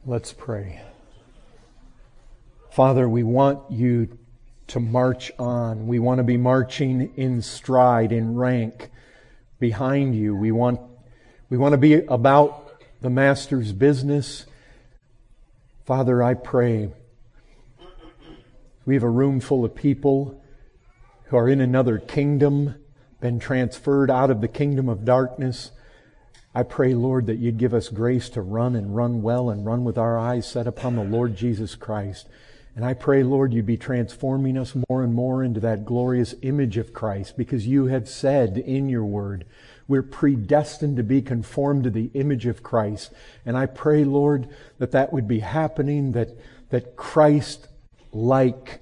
Let's pray. Father, we want you to march on. We want to be marching in stride, in rank behind you. We want to be about the Master's business. Father, I pray. We have a room full of people who are in another kingdom, been transferred out of the kingdom of darkness. I pray, Lord, that you'd give us grace to run and run well and run with our eyes set upon the Lord Jesus Christ. And I pray, Lord, you'd be transforming us more and more into that glorious image of Christ, because you have said in your word, we're predestined to be conformed to the image of Christ. And I pray, Lord, that that would be happening, that Christ-like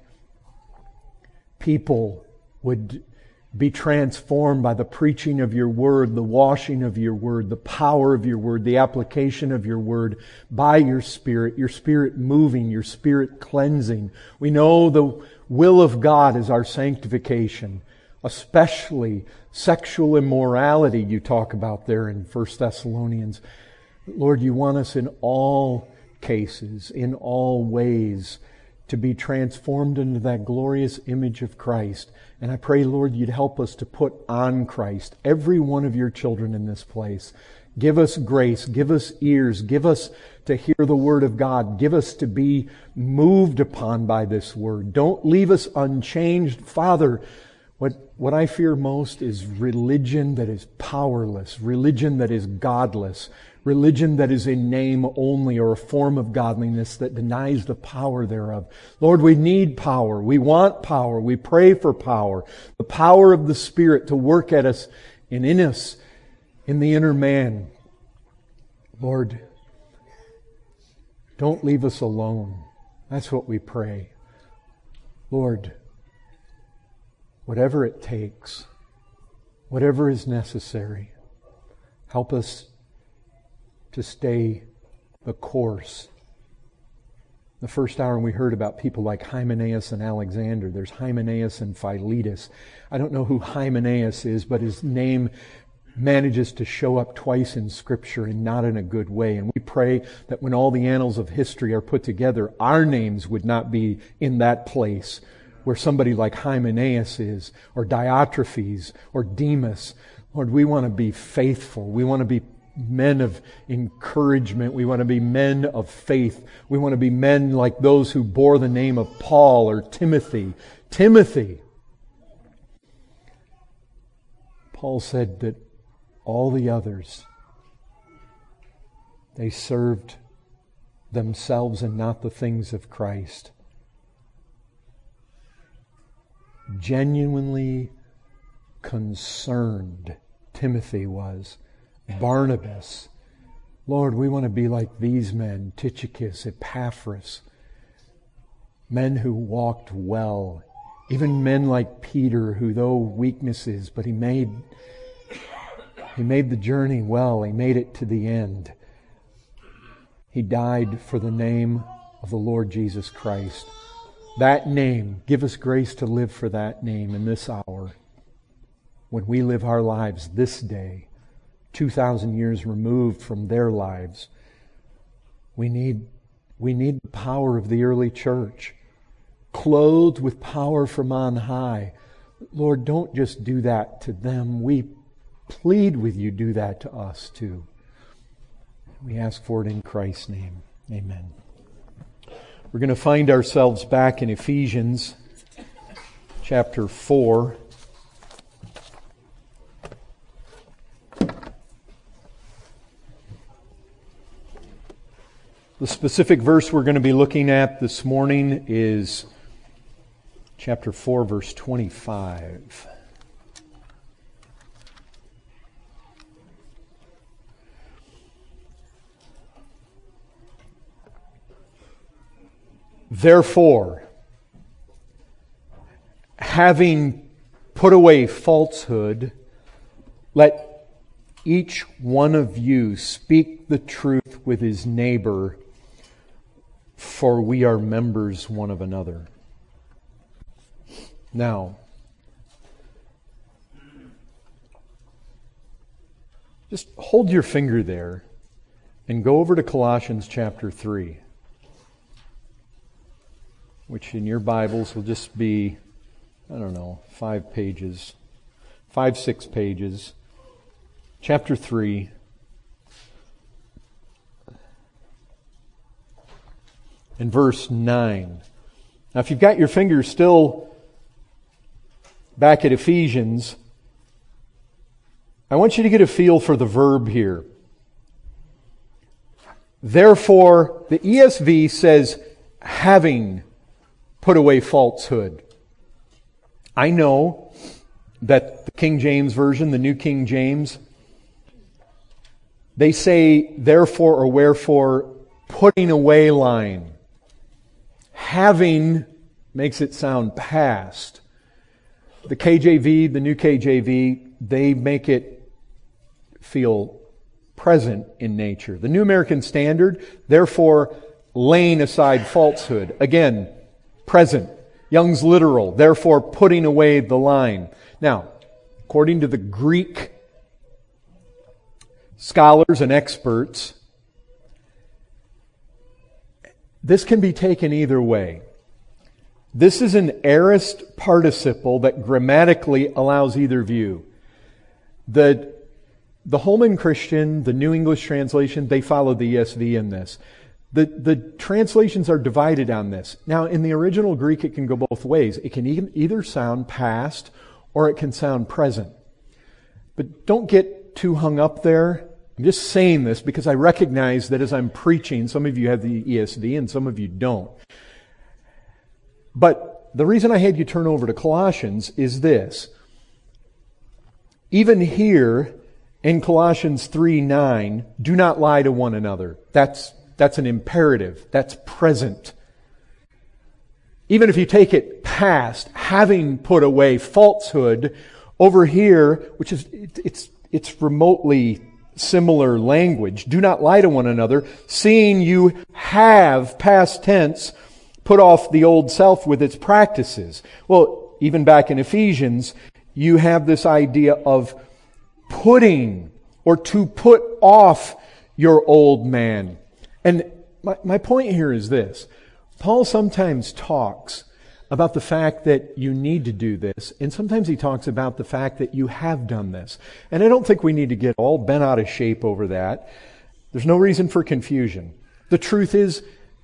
people would be transformed by the preaching of your word, the washing of your word, the power of your word, the application of your word by your Spirit moving, your Spirit cleansing. We know the will of God is our sanctification, especially sexual immorality you talk about there in 1 Thessalonians. Lord, you want us in all cases, in all ways, to be transformed into that glorious image of Christ. And I pray, Lord, you'd help us to put on Christ, every one of your children in this place. Give us grace, give us ears, give us to hear the Word of God, give us to be moved upon by this Word. Don't leave us unchanged. Father, what I fear most is religion that is powerless, religion that is godless, religion that is in name only, or a form of godliness that denies the power thereof. Lord, we need power. We want power. We pray for power. The power of the Spirit to work at us and in us, in the inner man. Lord, don't leave us alone. That's what we pray. Lord, whatever it takes, whatever is necessary, help us to stay the course. The first hour we heard about people like Hymenaeus and Alexander. There's Hymenaeus and Philetus. I don't know who Hymenaeus is, but his name manages to show up twice in Scripture, and not in a good way. And we pray that when all the annals of history are put together, our names would not be in that place where somebody like Hymenaeus is, or Diotrephes, or Demas. Lord, we want to be faithful. We want to be men of encouragement. We want to be men of faith. We want to be men like those who bore the name of Paul or Timothy. Timothy. Paul said that all the others, they served themselves and not the things of Christ. Genuinely concerned, Timothy was. Barnabas. Lord, we want to be like these men, Tychicus, Epaphras, men who walked well. Even men like Peter, who though weaknesses, but he made the journey well. He made it to the end. He died for the name of the Lord Jesus Christ. That name, give us grace to live for that name in this hour. When we live our lives this day, 2,000 years removed from their lives, we need the power of the early church, clothed with power from on high. Lord, don't just do that to them. We plead with you, do that to us too. We ask for it in Christ's name. Amen. We're going to find ourselves back in Ephesians chapter 4. The specific verse we're going to be looking at this morning is chapter 4, verse 25. Therefore, having put away falsehood, let each one of you speak the truth with his neighbor, for we are members one of another. Now, just hold your finger there and go over to Colossians chapter 3, which in your Bibles will just be, 5 pages, 6 pages. Chapter 3. And verse 9. Now, if you've got your fingers still back at Ephesians, I want you to get a feel for the verb here. Therefore, the ESV says, having put away falsehood. I know that the King James Version, the New King James, they say, therefore or wherefore, putting away line. Having makes it sound past. The KJV, the New KJV, they make it feel present in nature. The New American Standard, therefore, laying aside falsehood. Again, present. Young's Literal, therefore, putting away the line. Now, according to the Greek scholars and experts, this can be taken either way. This is an aorist participle that grammatically allows either view. The Holman Christian, the New English Translation, they follow the ESV in this. The translations are divided on this. Now, in the original Greek, it can go both ways. It can either sound past or it can sound present. But don't get too hung up there. I'm just saying this because I recognize that as I'm preaching, some of you have the ESV and some of you don't. But the reason I had you turn over to Colossians is this. Even here in Colossians 3:9, do not lie to one another. That's an imperative. That's present. Even if you take it past, having put away falsehood, over here, which is it's remotely similar language. Do not lie to one another, seeing you have, past tense, put off the old self with its practices. Well, even back in Ephesians, you have this idea of putting or to put off your old man. And my point here is this. Paul sometimes talks about the fact that you need to do this, and sometimes he talks about the fact that you have done this. And I don't think we need to get all bent out of shape over that. There's no reason for confusion. The truth is,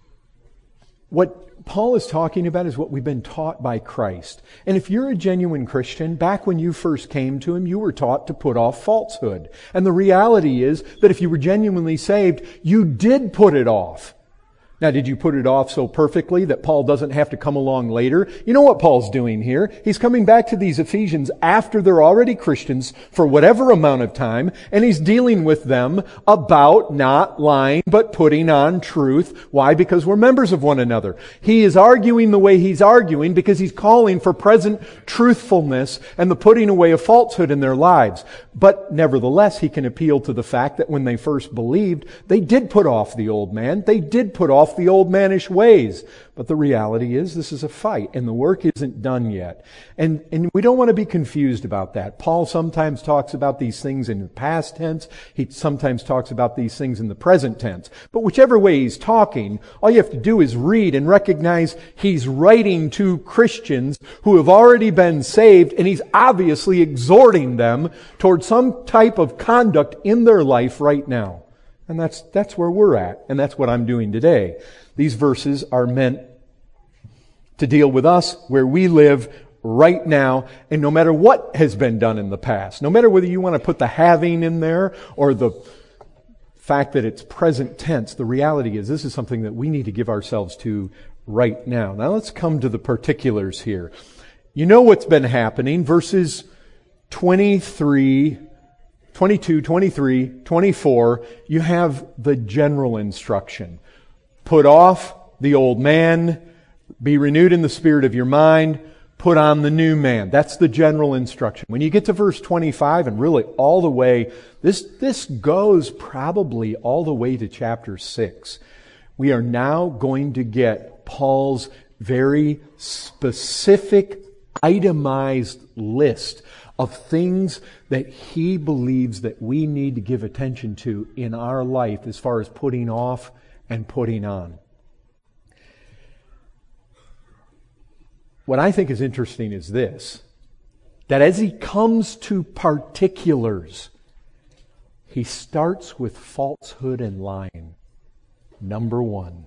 what Paul is talking about is what we've been taught by Christ. And if you're a genuine Christian, back when you first came to Him, you were taught to put off falsehood. And the reality is that if you were genuinely saved, you did put it off. Now, did you put it off so perfectly that Paul doesn't have to come along later? You know what Paul's doing here? He's coming back to these Ephesians after they're already Christians for whatever amount of time, and he's dealing with them about not lying, but putting on truth. Why? Because we're members of one another. He is arguing the way he's arguing because he's calling for present truthfulness and the putting away of falsehood in their lives. But nevertheless, he can appeal to the fact that when they first believed, they did put off the old man. They did put off the old mannish ways. But the reality is this is a fight and the work isn't done yet. And we don't want to be confused about that. Paul sometimes talks about these things in the past tense. He sometimes talks about these things in the present tense. But whichever way he's talking, all you have to do is read and recognize he's writing to Christians who have already been saved, and he's obviously exhorting them towards some type of conduct in their life right now. And that's where we're at. And that's what I'm doing today. These verses are meant to deal with us where we live right now. And no matter what has been done in the past, no matter whether you want to put the having in there or the fact that it's present tense, the reality is this is something that we need to give ourselves to right now. Now let's come to the particulars here. You know what's been happening. Verses 22, 23, 24, you have the general instruction. Put off the old man, be renewed in the spirit of your mind, put on the new man. That's the general instruction. When you get to verse 25 and really all the way, this goes probably all the way to chapter 6. We are now going to get Paul's very specific, itemized list of things that He believes that we need to give attention to in our life as far as putting off and putting on. What I think is interesting is this, that as He comes to particulars, He starts with falsehood and lying. Number one.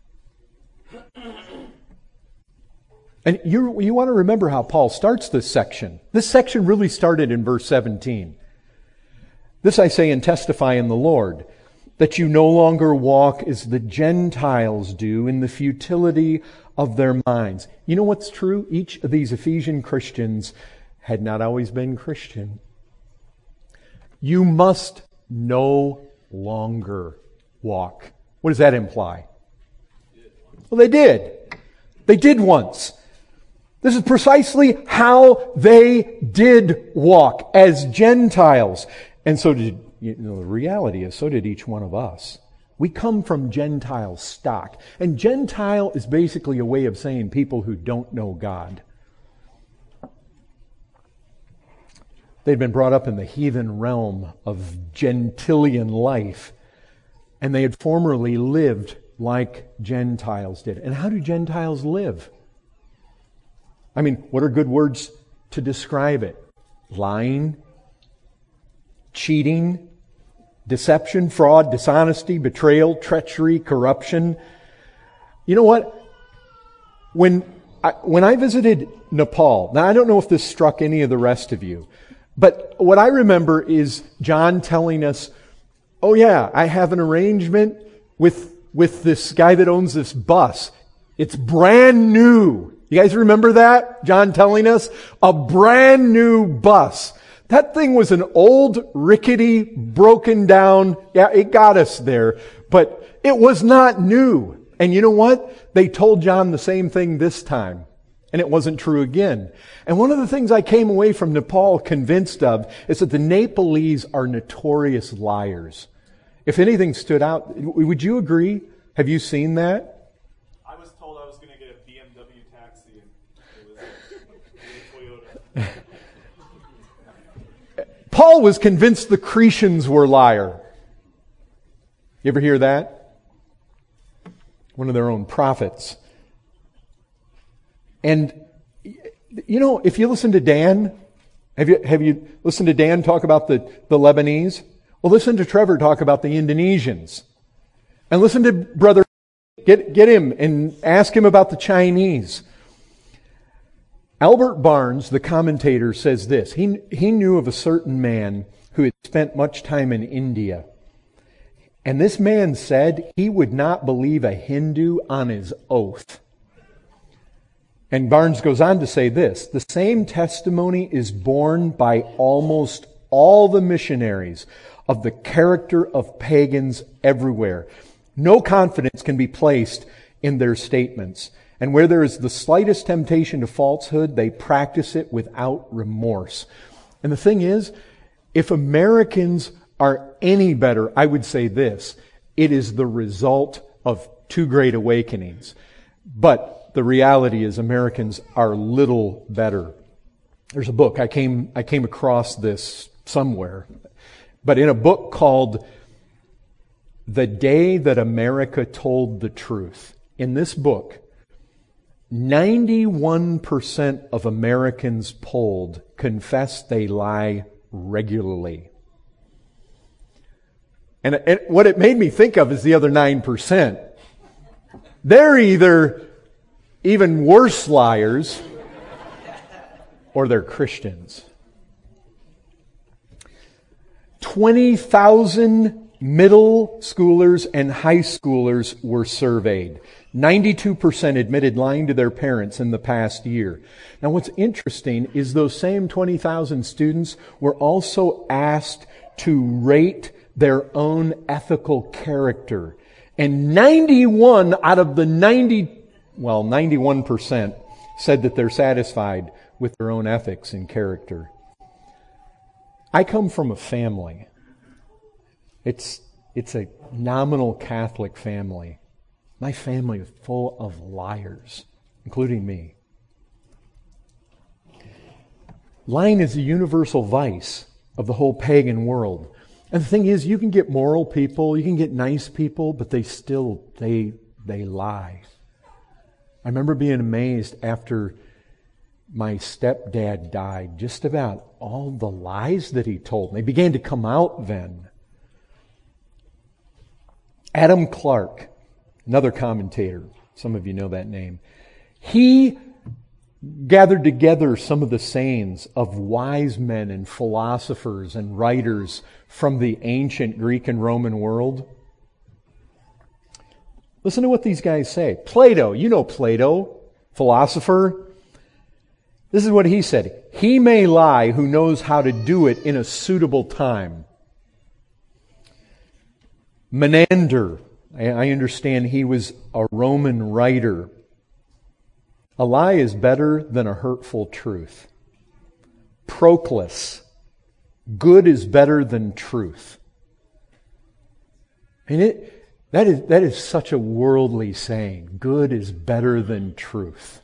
And you want to remember how Paul starts this section. This section really started in verse 17. This I say and testify in the Lord, that you no longer walk as the Gentiles do in the futility of their minds. You know what's true? Each of these Ephesian Christians had not always been Christian. You must no longer walk. What does that imply? Well, they did. They did once. This is precisely how they did walk as Gentiles. And so did, the reality is, so did each one of us. We come from Gentile stock. And Gentile is basically a way of saying people who don't know God. They'd been brought up in the heathen realm of Gentilian life. And they had formerly lived like Gentiles did. And how do Gentiles live? I mean, what are good words to describe it? Lying, cheating, deception, fraud, dishonesty, betrayal, treachery, corruption. You know what? When I visited Nepal, now I don't know if this struck any of the rest of you, but what I remember is John telling us, oh yeah, I have an arrangement with this guy that owns this bus. It's brand new. You guys remember that? John telling us? A brand new bus. That thing was an old, rickety, broken down, yeah, it got us there, but it was not new. And you know what? They told John the same thing this time. And it wasn't true again. And one of the things I came away from Nepal convinced of is that the Nepalese are notorious liars. If anything stood out, would you agree? Have you seen that? I was told I was going to get a BMW taxi and it was a Toyota. Paul was convinced the Cretians were liar. You ever hear that? One of their own prophets. And, you know, if you listen to Dan, have you listened to Dan talk about the Lebanese? Well, listen to Trevor talk about the Indonesians. And listen to Brother, get him and ask him about the Chinese. Albert Barnes, the commentator, says this. He knew of a certain man who had spent much time in India. And this man said he would not believe a Hindu on his oath. And Barnes goes on to say this. The same testimony is borne by almost all the missionaries of the character of pagans everywhere. No confidence can be placed in their statements. And where there is the slightest temptation to falsehood, they practice it without remorse. And the thing is, if Americans are any better, I would say this. It is the result of two great awakenings. But the reality is Americans are little better. There's a book, I came across this somewhere, but in a book called The Day That America Told the Truth. In this book, 91% of Americans polled confess they lie regularly. And what it made me think of is the other 9%. They're either even worse liars or they're Christians. 20,000 middle schoolers and high schoolers were surveyed. 92% admitted lying to their parents in the past year. Now what's interesting is those same 20,000 students were also asked to rate their own ethical character. And 91 out of the 91% said that they're satisfied with their own ethics and character. I come from a family. It's a nominal Catholic family. My family is full of liars, including me. Lying is a universal vice of the whole pagan world. And the thing is, you can get moral people, you can get nice people, but they lie. I remember being amazed after my stepdad died, just about all the lies that he told. They began to come out then. Adam Clarke, another commentator, some of you know that name, he gathered together some of the sayings of wise men and philosophers and writers from the ancient Greek and Roman world. Listen to what these guys say. Plato, you know Plato, philosopher. This is what he said. He may lie who knows how to do it in a suitable time. Menander, I understand he was a Roman writer. A lie is better than a hurtful truth. Proclus, good is better than truth. And that is such a worldly saying. Good is better than truth.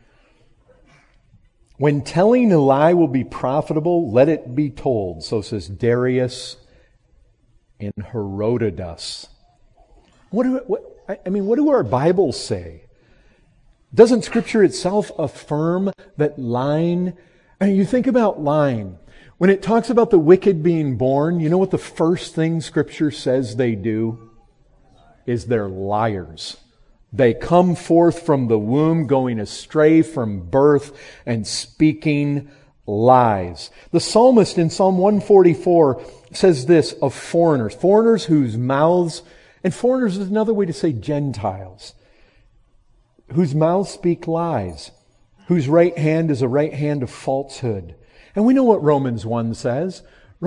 When telling a lie will be profitable, let it be told. So says Darius and Herodotus. What do our Bibles say? Doesn't Scripture itself affirm that lying? I mean, you think about lying. When it talks about the wicked being born, you know what the first thing Scripture says they do? Is they're liars. They come forth from the womb going astray from birth and speaking lies. The psalmist in Psalm 144 says this of foreigners. Foreigners whose mouths, and foreigners is another way to say Gentiles, whose mouths speak lies, whose right hand is a right hand of falsehood. And we know what Romans 1 says.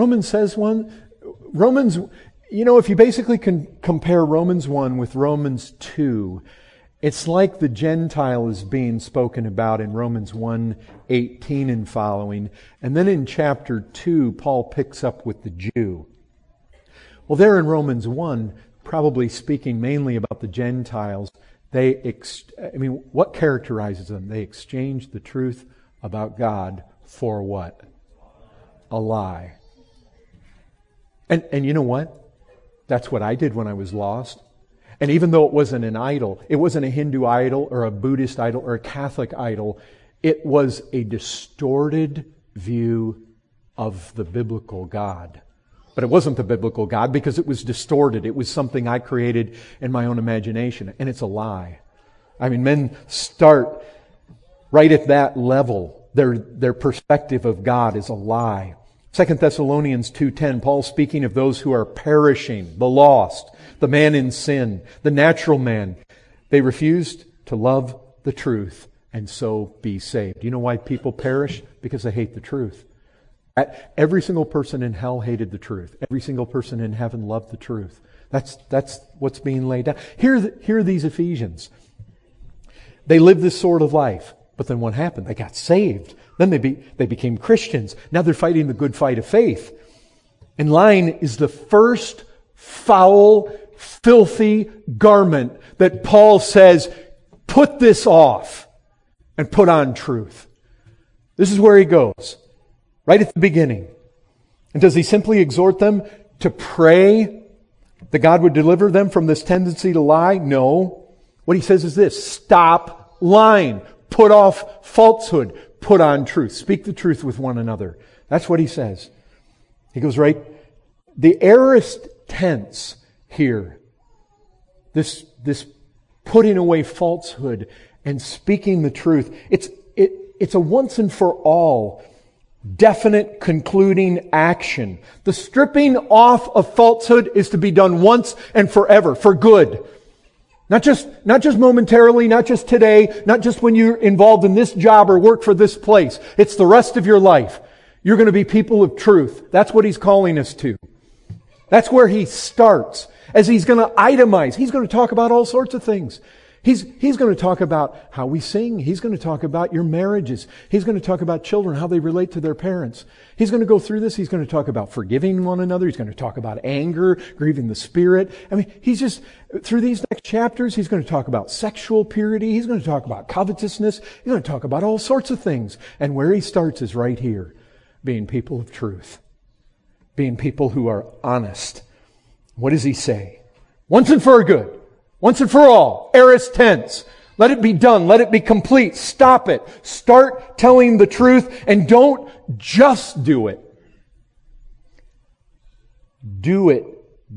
If you basically can compare Romans 1 with Romans 2, it's like the Gentile is being spoken about in Romans 1:18 and following. And then in chapter 2, Paul picks up with the Jew. Well, there in Romans 1, probably speaking mainly about the Gentiles, what characterizes them? They exchanged the truth about God for what? A lie. And you know what? That's what I did when I was lost. And even though it wasn't an idol, it wasn't a Hindu idol or a Buddhist idol or a Catholic idol, it was a distorted view of the biblical God. But it wasn't the biblical God because it was distorted. It was something I created in my own imagination. And it's a lie. I mean, men start right at that level. Their perspective of God is a lie. 2 Thessalonians 2:10, Paul speaking of those who are perishing, the lost, the man in sin, the natural man. They refused to love the truth and so be saved. Do you know why people perish? Because they hate the truth. Every single person in hell hated the truth. Every single person in heaven loved the truth. That's what's being laid down. Here are these Ephesians. They lived this sort of life. But then what happened? They got saved. Then they became Christians. Now they're fighting the good fight of faith. And lying is the first foul, filthy garment that Paul says, put this off and put on truth. This is where he goes. Right at the beginning. And does he simply exhort them to pray that God would deliver them from this tendency to lie? No. What he says is this: stop lying. Put off falsehood. Put on truth. Speak the truth with one another. That's what he says. He goes right. The aorist tense here, this putting away falsehood and speaking the truth, it's a once and for all definite concluding action. The stripping off of falsehood is to be done once and forever, for good. Not just momentarily, not just today, not just when you're involved in this job or work for this place. It's the rest of your life. You're going to be people of truth. That's what he's calling us to. That's where he starts. As he's going to itemize, he's going to talk about all sorts of things. He's going to talk about how we sing. He's going to talk about your marriages. He's going to talk about children, how they relate to their parents. He's going to go through this. He's going to talk about forgiving one another. He's going to talk about anger, grieving the Spirit. I mean, through these next chapters, he's going to talk about sexual purity. He's going to talk about covetousness. He's going to talk about all sorts of things. And where he starts is right here. being people of truth, being people who are honest. What does he say? Once and for good, once and for all, aorist tense. Let it be done. Let it be complete. Stop it. Start telling the truth, and don't just do it. Do it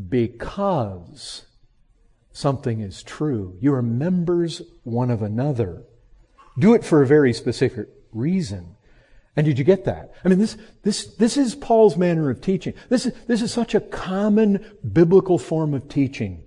because something is true. You are members one of another. Do it for a very specific reason. And did you get that? I mean, this is Paul's manner of teaching. This is such a common biblical form of teaching.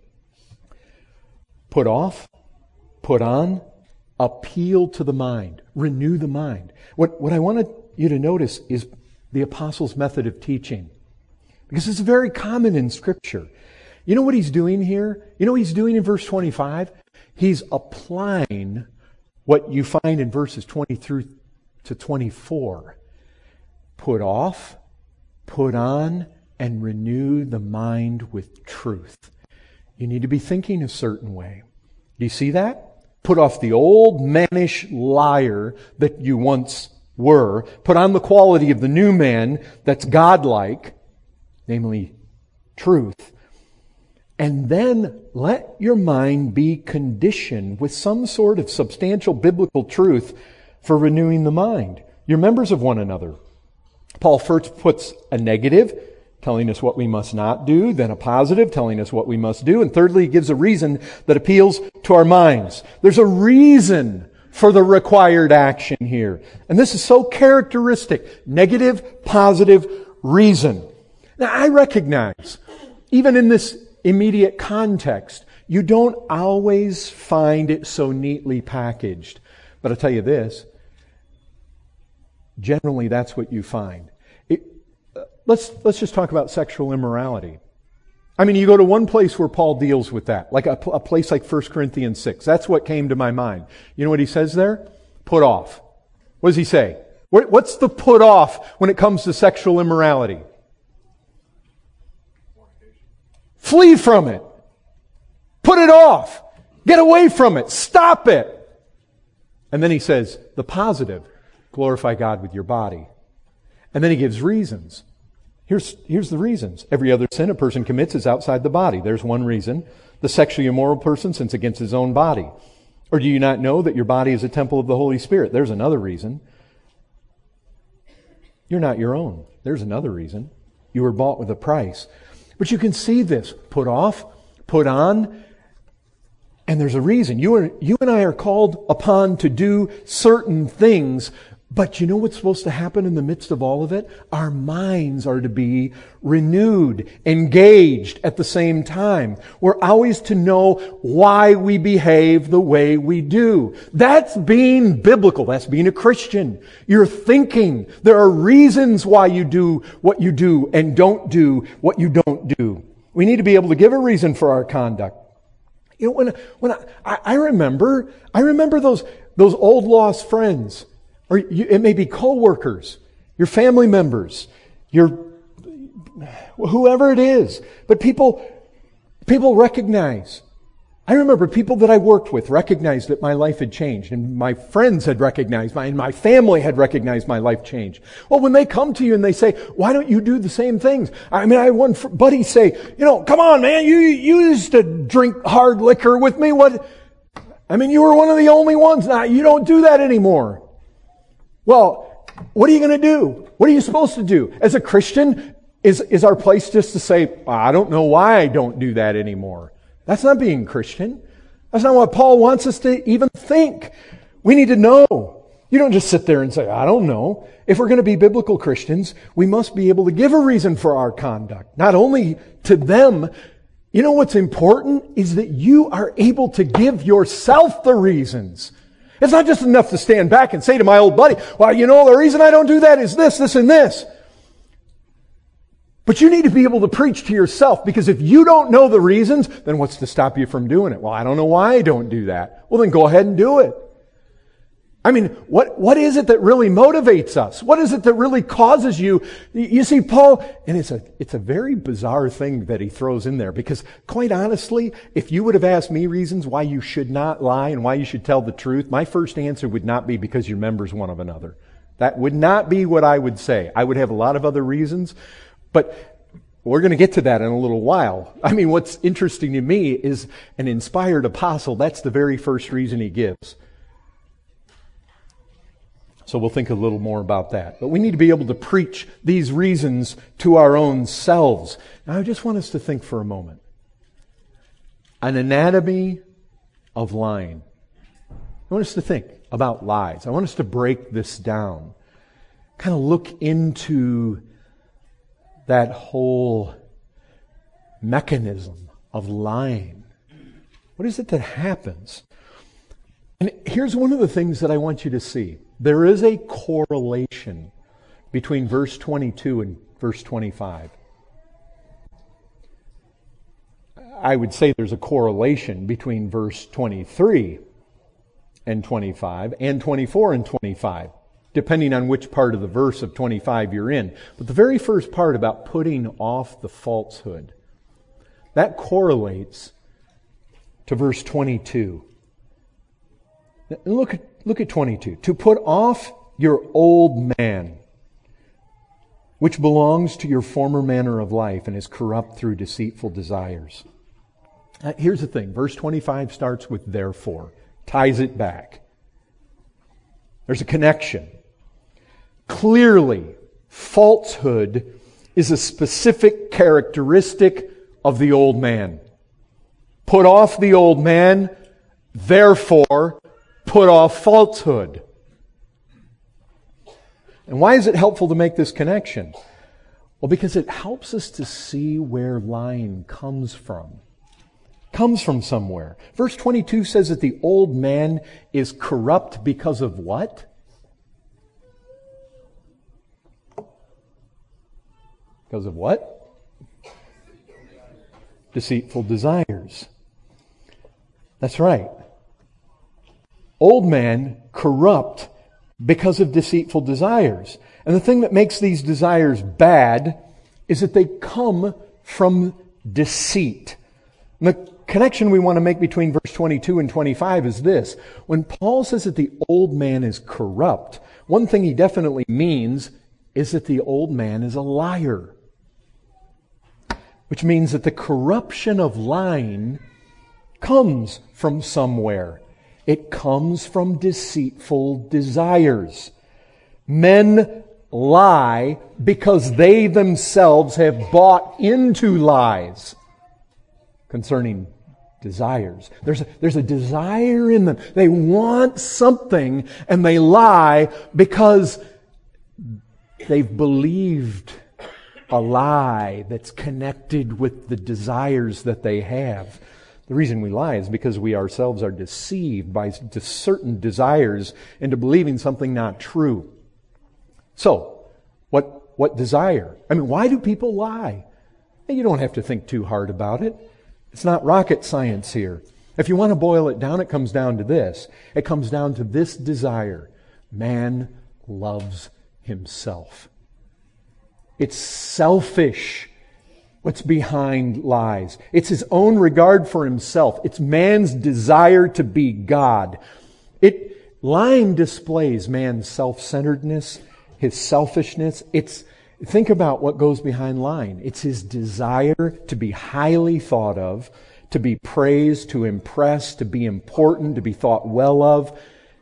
Put off, put on, appeal to the mind, renew the mind. What I wanted you to notice is the apostles' method of teaching. Because it's very common in Scripture. You know what he's doing here? You know what he's doing in verse 25? He's applying what you find in verses 20 through to 24. Put off, put on, and renew the mind with truth. You need to be thinking a certain way. Do you see that? Put off the old mannish liar that you once were. Put on the quality of the new man that's godlike, namely truth. And then let your mind be conditioned with some sort of substantial biblical truth for renewing the mind. You're members of one another. Paul first puts a negative, telling us what we must not do, then a positive, telling us what we must do, and thirdly, he gives a reason that appeals to our minds. There's a reason for the required action here. And this is so characteristic. Negative, positive, reason. Now, I recognize, even in this immediate context, you don't always find it so neatly packaged. But I'll tell you this, generally that's what you find. Let's just talk about sexual immorality. I mean, you go to one place where Paul deals with that, like a place like 1 Corinthians 6. That's what came to my mind. You know what he says there? Put off. What does he say? What's the put off when it comes to sexual immorality? Flee from it. Put it off. Get away from it. Stop it. And then he says, the positive, glorify God with your body. And then he gives reasons. Here's the reasons. Every other sin a person commits is outside the body. There's one reason. The sexually immoral person sins against his own body. Or do you not know that your body is a temple of the Holy Spirit? There's another reason. You're not your own. There's another reason. You were bought with a price. But you can see this. Put off, put on, and there's a reason. You and I are called upon to do certain things, but you know what's supposed to happen in the midst of all of it? Our minds are to be renewed, engaged at the same time. We're always to know why we behave the way we do. That's being biblical. That's being a Christian. You're thinking. There are reasons why you do what you do and don't do what you don't do. We need to be able to give a reason for our conduct. You know, when I remember those old lost friends. Or it may be co-workers, your family members, your whoever it is. But people recognize. I remember people that I worked with recognized that my life had changed, and my friends had recognized, and my family had recognized my life changed. Well, when they come to you and they say, "Why don't you do the same things?" I mean, I had one buddy say, "Come on, man, you used to drink hard liquor with me. What? I mean, you were one of the only ones. Now you don't do that anymore." Well, what are you going to do? What are you supposed to do? As a Christian, is our place just to say, "I don't know why I don't do that anymore"? That's not being Christian. That's not what Paul wants us to even think. We need to know. You don't just sit there and say, "I don't know." If we're going to be biblical Christians, we must be able to give a reason for our conduct. Not only to them. You know what's important is that you are able to give yourself the reasons. It's not just enough to stand back and say to my old buddy, "Well, the reason I don't do that is this, this, and this." But you need to be able to preach to yourself, because if you don't know the reasons, then what's to stop you from doing it? "Well, I don't know why I don't do that." Well, then go ahead and do it. I mean, what is it that really motivates us? What is it that really causes you? You see, Paul, and it's a very bizarre thing that he throws in there, because quite honestly, if you would have asked me reasons why you should not lie and why you should tell the truth, my first answer would not be because you're members one of another. That would not be what I would say. I would have a lot of other reasons, but we're going to get to that in a little while. I mean, what's interesting to me is an inspired apostle, that's the very first reason he gives. So we'll think a little more about that. But we need to be able to preach these reasons to our own selves. Now, I just want us to think for a moment. An anatomy of lying. I want us to think about lies. I want us to break this down. Kind of look into that whole mechanism of lying. What is it that happens? And here's one of the things that I want you to see. There is a correlation between verse 22 and verse 25. I would say there's a correlation between verse 23 and 25 and 24 and 25, depending on which part of the verse of 25 you're in. But the very first part about putting off the falsehood, that correlates to verse 22. Look at 22. To put off your old man, which belongs to your former manner of life and is corrupt through deceitful desires. Here's the thing. Verse 25 starts with therefore. Ties it back. There's a connection. Clearly, falsehood is a specific characteristic of the old man. Put off the old man, therefore put off falsehood. And why is it helpful to make this connection? Well, because it helps us to see where lying comes from. Comes from somewhere. Verse 22 says that the old man is corrupt because of what? Because of what? Deceitful desires. That's right. Old man corrupt because of deceitful desires. And the thing that makes these desires bad is that they come from deceit. And the connection we want to make between verse 22 and 25 is this. When Paul says that the old man is corrupt, one thing he definitely means is that the old man is a liar. Which means that the corruption of lying comes from somewhere. It comes from deceitful desires. Men lie because they themselves have bought into lies concerning desires. There's a desire in them. They want something and they lie because they've believed a lie that's connected with the desires that they have. The reason we lie is because we ourselves are deceived by certain desires into believing something not true. So, what desire? I mean, why do people lie? You don't have to think too hard about it. It's not rocket science here. If you want to boil it down, it comes down to this. It comes down to this desire. Man loves himself. It's selfish what's behind lies. It's his own regard for himself. It's man's desire to be God. Lying displays man's self-centeredness, his selfishness. Think about what goes behind lying. It's his desire to be highly thought of, to be praised, to impress, to be important, to be thought well of,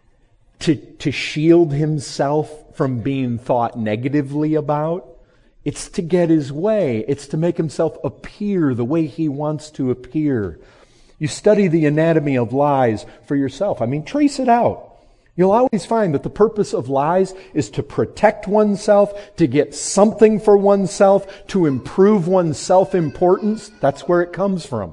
to shield himself from being thought negatively about. It's to get his way. It's to make himself appear the way he wants to appear. You study the anatomy of lies for yourself. I mean, trace it out. You'll always find that the purpose of lies is to protect oneself, to get something for oneself, to improve one's self-importance. That's where it comes from.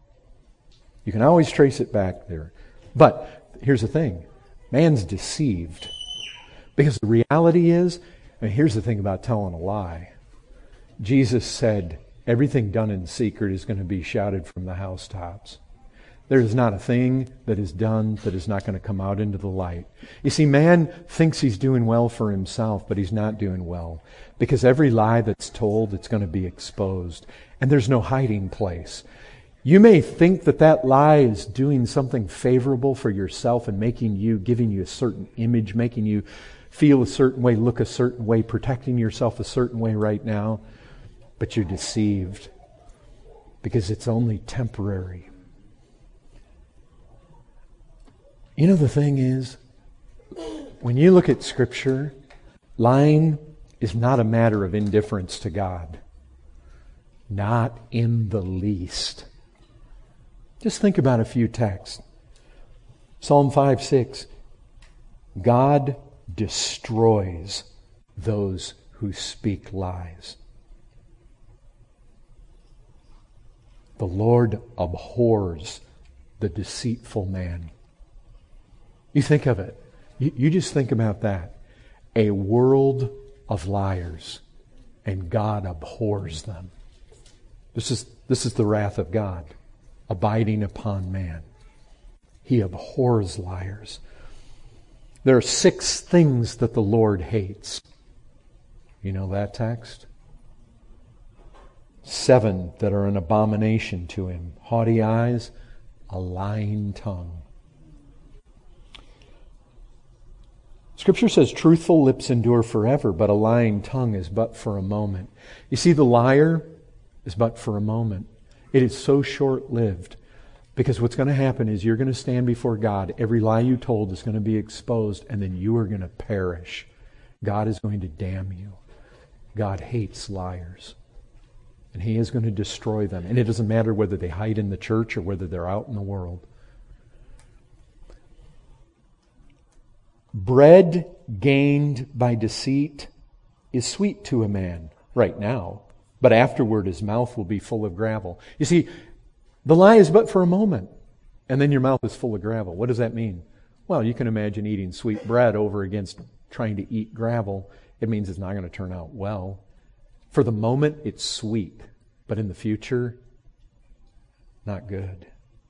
You can always trace it back there. But here's the thing. Man's deceived. Because the reality is, here's the thing about telling a lie. Jesus said, everything done in secret is going to be shouted from the housetops. There is not a thing that is done that is not going to come out into the light. You see, man thinks he's doing well for himself, but he's not doing well. Because every lie that's told, it's going to be exposed. And there's no hiding place. You may think that lie is doing something favorable for yourself and giving you a certain image, making you feel a certain way, look a certain way, protecting yourself a certain way right now, but you're deceived because it's only temporary. You know, the thing is, when you look at Scripture, lying is not a matter of indifference to God. Not in the least. Just think about a few texts. Psalm 5:6. God destroys those who speak lies. The Lord abhors the deceitful man. You think of it. You just think about that. A world of liars, and God abhors them. This is the wrath of God abiding upon man. He abhors liars. There are 6 things that the Lord hates. You know that text? 7 that are an abomination to Him. Haughty eyes, a lying tongue. Scripture says truthful lips endure forever, but a lying tongue is but for a moment. You see, the liar is but for a moment. It is so short-lived. Because what's going to happen is you're going to stand before God. Every lie you told is going to be exposed, and then you are going to perish. God is going to damn you. God hates liars. And He is going to destroy them. And it doesn't matter whether they hide in the church or whether they're out in the world. Bread gained by deceit is sweet to a man right now, but afterward his mouth will be full of gravel. You see, the lie is but for a moment, and then your mouth is full of gravel. What does that mean? Well, you can imagine eating sweet bread over against trying to eat gravel. It means it's not going to turn out well. For the moment, it's sweet, but in the future, not good.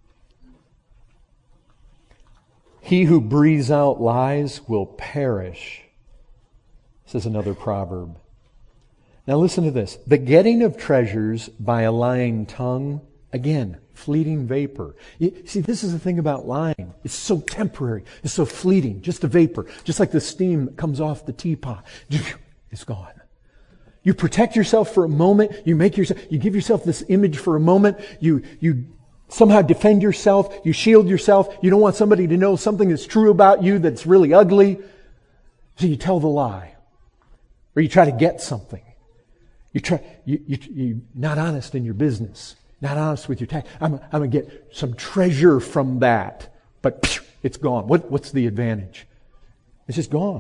He who breathes out lies will perish, says another proverb. Now listen to this. The getting of treasures by a lying tongue, again, fleeting vapor. You see, this is the thing about lying. It's so temporary. It's so fleeting. Just a vapor. Just like the steam that comes off the teapot. It's gone. You protect yourself for a moment. You give yourself this image for a moment. You somehow defend yourself. You shield yourself. You don't want somebody to know something that's true about you that's really ugly. So you tell the lie. Or you try to get something. You're not honest in your business. Not honest with your tax. I'm going to get some treasure from that. But it's gone. What's the advantage? It's just gone.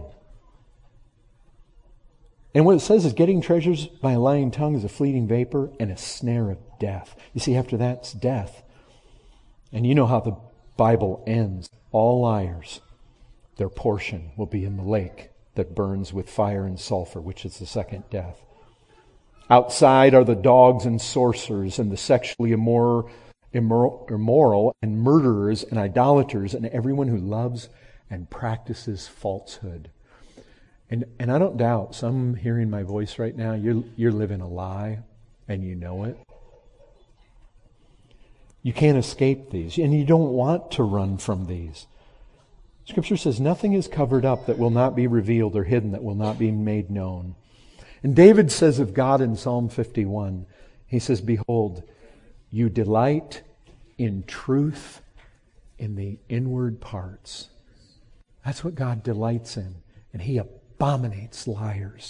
And what it says is getting treasures by a lying tongue is a fleeting vapor and a snare of death. You see, after that's death. And you know how the Bible ends. All liars, their portion will be in the lake that burns with fire and sulfur, which is the second death. Outside are the dogs and sorcerers and the sexually immoral and murderers and idolaters and everyone who loves and practices falsehood. And I don't doubt some hearing my voice right now, you're living a lie and you know it. You can't escape these, and you don't want to run from these. Scripture says nothing is covered up that will not be revealed or hidden that will not be made known. And David says of God in Psalm 51, he says, "Behold, you delight in truth in the inward parts." That's what God delights in. And He abominates liars.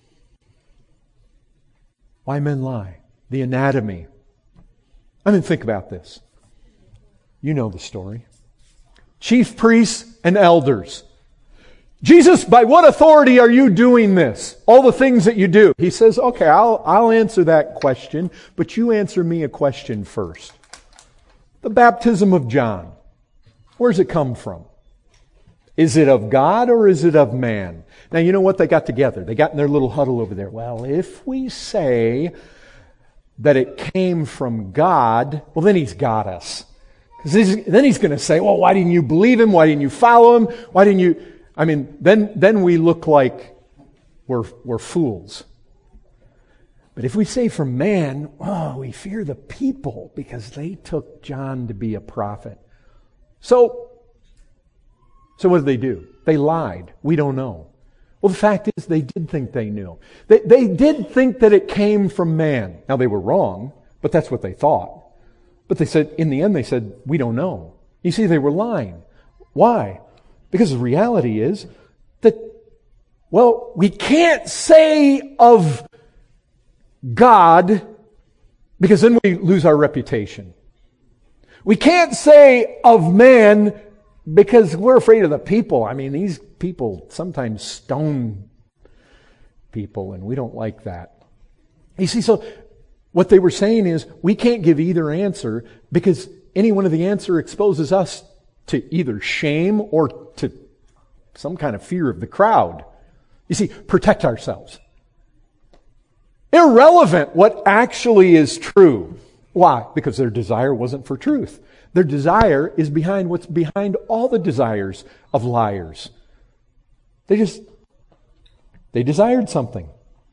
Why men lie? The anatomy. I mean, think about this. You know the story. Chief priests and elders. Jesus, by what authority are you doing this? All the things that you do. He says, okay, I'll answer that question, but you answer me a question first. The baptism of John. Where's it come from? Is it of God or is it of man? Now, you know what they got together? They got in their little huddle over there. Well, if we say that it came from God, well, then He's got us. Then He's going to say, well, why didn't you believe Him? Why didn't you follow Him? Why didn't you... I mean, then we look like we're fools. But if we say from man, oh, we fear the people because they took John to be a prophet. So what did they do? They lied. We don't know. Well, the fact is they did think they knew. They did think that it came from man. Now, they were wrong, but that's what they thought. But they said, in the end, they said, we don't know. You see, they were lying. Why? Because the reality is that, well, we can't say of God because then we lose our reputation. We can't say of man because we're afraid of the people. I mean, these people sometimes stone people, and we don't like that. You see, so what they were saying is we can't give either answer because any one of the answer exposes us to either shame or to some kind of fear of the crowd. You see, protect ourselves. Irrelevant what actually is true. Why? Because their desire wasn't for truth. Their desire is behind what's behind all the desires of liars. They desired something.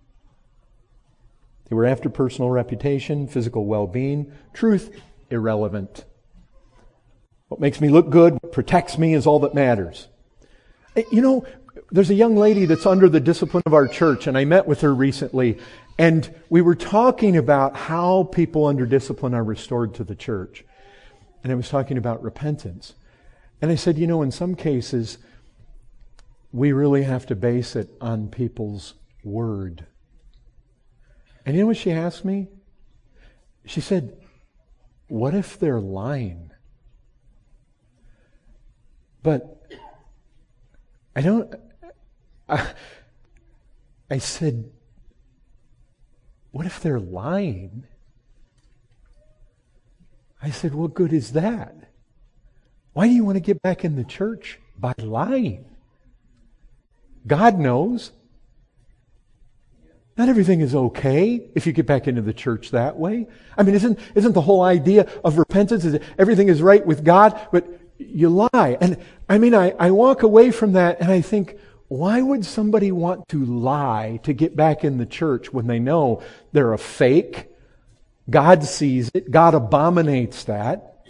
They were after personal reputation, physical well-being. Truth, irrelevant. What makes me look good, what protects me is all that matters. You know, there's a young lady that's under the discipline of our church, and I met with her recently, and we were talking about how people under discipline are restored to the church. And I was talking about repentance. And I said, you know, in some cases, we really have to base it on people's word. And you know what she asked me? She said, what if they're lying? But I said, what if they're lying? I said, what good is that? Why do you want to get back in the church by lying? God knows. Not everything is okay if you get back into the church that way. I mean, isn't the whole idea of repentance is that everything is right with God, but you lie? And I mean, I walk away from that and I think, why would somebody want to lie to get back in the church when they know they're a fake? God sees it. God abominates that.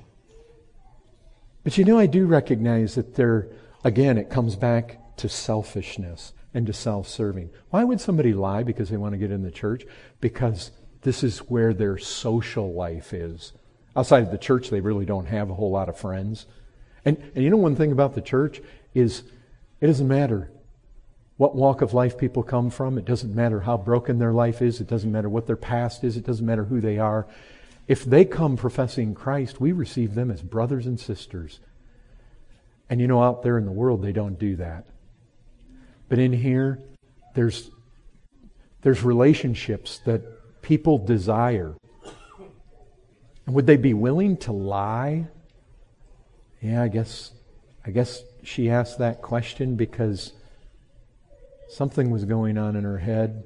But you know, I do recognize that again, it comes back to selfishness and to self-serving. Why would somebody lie because they want to get in the church? Because this is where their social life is. Outside of the church, they really don't have a whole lot of friends. And you know, one thing about the church is it doesn't matter what walk of life people come from. It doesn't matter how broken their life is. It doesn't matter what their past is. It doesn't matter who they are. If they come professing Christ, we receive them as brothers and sisters. And you know, out there in the world, they don't do that. But in here, there's relationships that people desire. And would they be willing to lie? Yeah, I guess she asked that question because something was going on in her head.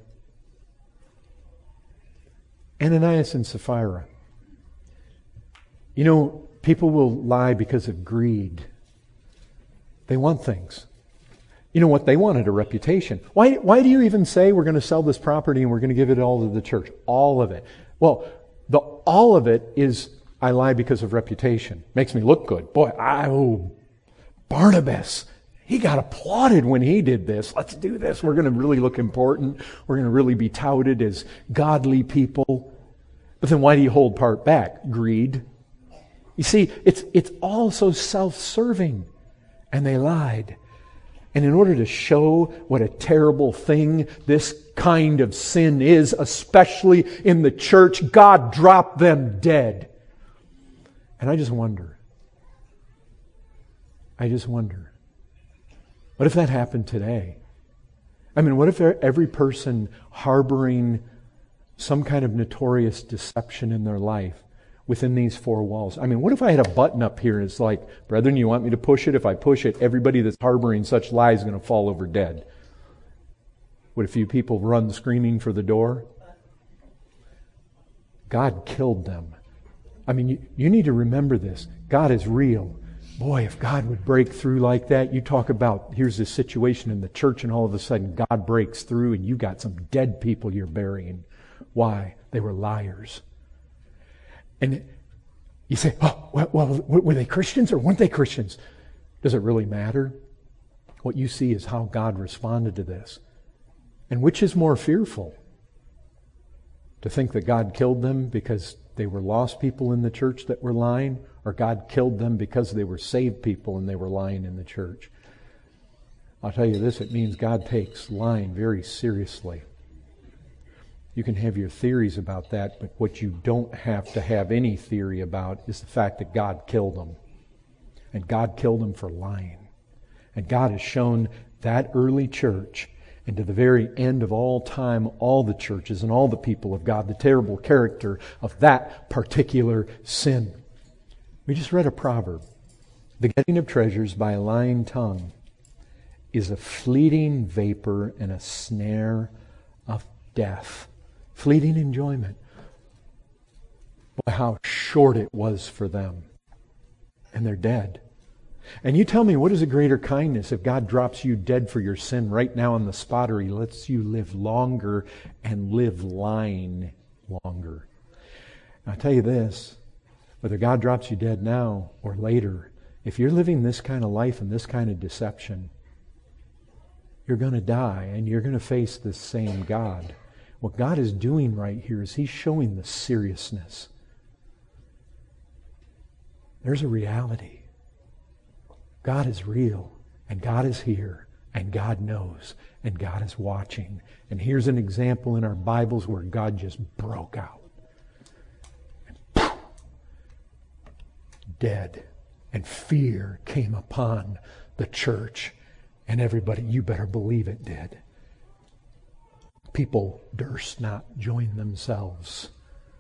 Ananias and Sapphira. You know, people will lie because of greed. They want things. You know what? They wanted a reputation. Why do you even say we're going to sell this property and we're going to give it all to the church? All of it. Well, all of it is I lie because of reputation. Makes me look good. Boy, Barnabas, he got applauded when he did this. Let's do this. We're going to really look important. We're going to really be touted as godly people. But then why do you hold part back? Greed. You see, it's all so self-serving. And they lied. And in order to show what a terrible thing this kind of sin is, especially in the church, God dropped them dead. And I just wonder. What if that happened today? I mean, what if every person harboring some kind of notorious deception in their life within these four walls? I mean, what if I had a button up here and it's like, brethren, you want me to push it? If I push it, everybody that's harboring such lies is going to fall over dead. Would a few people run screaming for the door? God killed them. I mean, you need to remember this. God is real. Boy, if God would break through like that, you talk about, here's this situation in the church and all of a sudden God breaks through and you got some dead people you're burying. Why? They were liars. And you say, well, were they Christians or weren't they Christians? Does it really matter? What you see is how God responded to this. And which is more fearful? To think that God killed them because they were lost people in the church that were lying, or God killed them because they were saved people and they were lying in the church? I'll tell you this, it means God takes lying very seriously. You can have your theories about that, but what you don't have to have any theory about is the fact that God killed them. And God killed them for lying. And God has shown that early church, and to the very end of all time, all the churches and all the people of God, the terrible character of that particular sin. We just read a proverb. The getting of treasures by a lying tongue is a fleeting vapor and a snare of death. Fleeting enjoyment. Boy, how short it was for them. And they're dead. And you tell me, what is a greater kindness if God drops you dead for your sin right now on the spot, or He lets you live longer and live lying longer? And I'll tell you this, whether God drops you dead now or later, if you're living this kind of life and this kind of deception, you're going to die and you're going to face this same God. What God is doing right here is He's showing the seriousness. There's a reality. God is real, and God is here, and God knows, and God is watching. And here's an example in our Bibles where God just broke out. And poof, dead. And fear came upon the church. And everybody, you better believe it did. People durst not join themselves.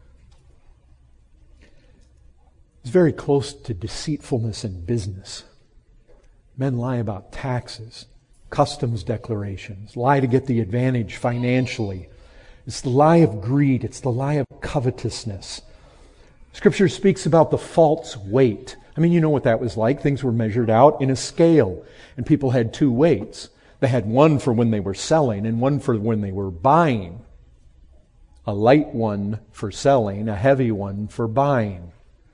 It's very close to deceitfulness in business. Men lie about taxes, customs declarations, lie to get the advantage financially. It's the lie of greed. It's the lie of covetousness. Scripture speaks about the false weight. I mean, you know what that was like. Things were measured out in a scale, and people had two weights. They had one for when they were selling and one for when they were buying. A light one for selling, a heavy one for buying.